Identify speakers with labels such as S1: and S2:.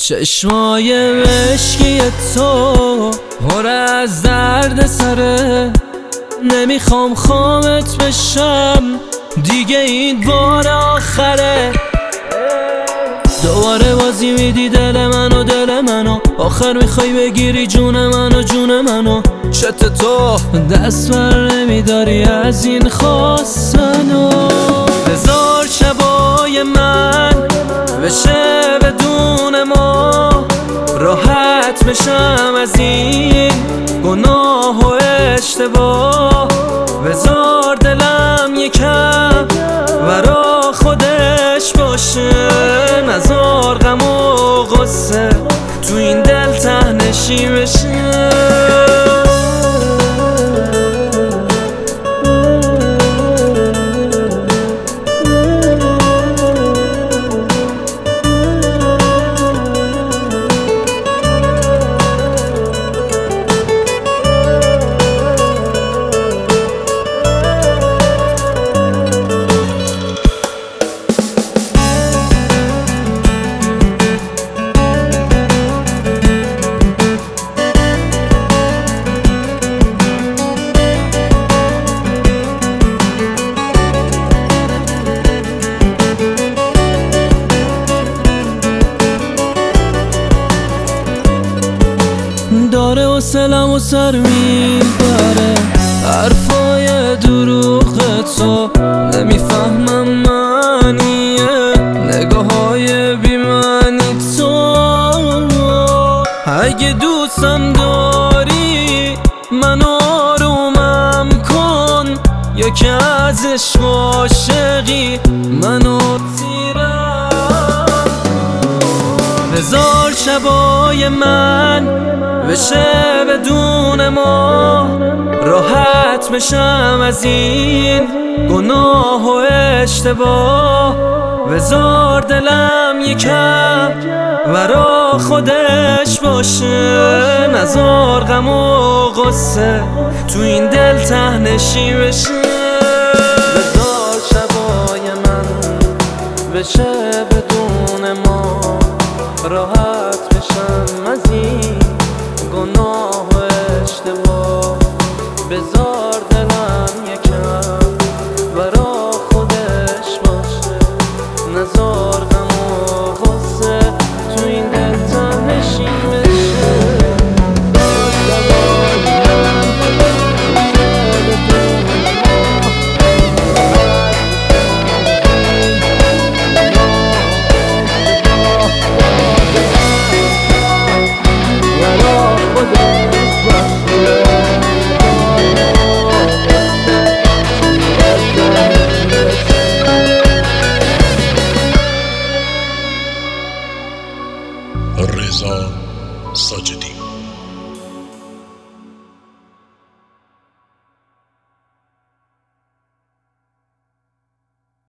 S1: چشمای مشکی تو پر از درد سره، نمیخوام خامت بشم دیگه، این بار آخره. دوباره بازی میدی دل منو، آخر میخوای بگیری جون منو. چت تو دست بر نمیداری از این خواستنو. هزار شبای من بشه بدون ما، راحت بشم از این گناه و اشتباه. بذار دلم یکم برا خودش باشه، نذار غم و غصه تو این دل ته‌نشین بشه. داره حوصلم و سر میبره حرفای دروغ تو، نمیفهمم معنیه نگاه‌های بی‌معنی تو. اگه دوستم داری منو آرومم کن، یا که از عشق و عاشقی منو تیرم. بذار شبای من بشه بدون ما، راحت بشم از این گناه و اشتباه. بذار دلم یکم برا خودش باشه، نذار غم و غصه تو این دل ته‌نشین بشه. بذار شبای من بشه